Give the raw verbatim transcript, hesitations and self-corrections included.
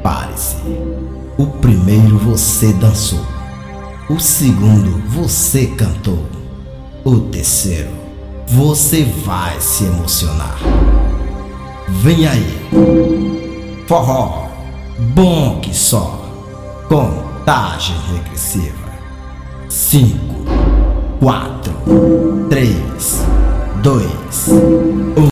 Prepare-se. O primeiro você dançou. O segundo você cantou. O terceiro você vai se emocionar. Vem aí. Forró bom que só. Contagem regressiva. Cinco, quatro, três, dois, um.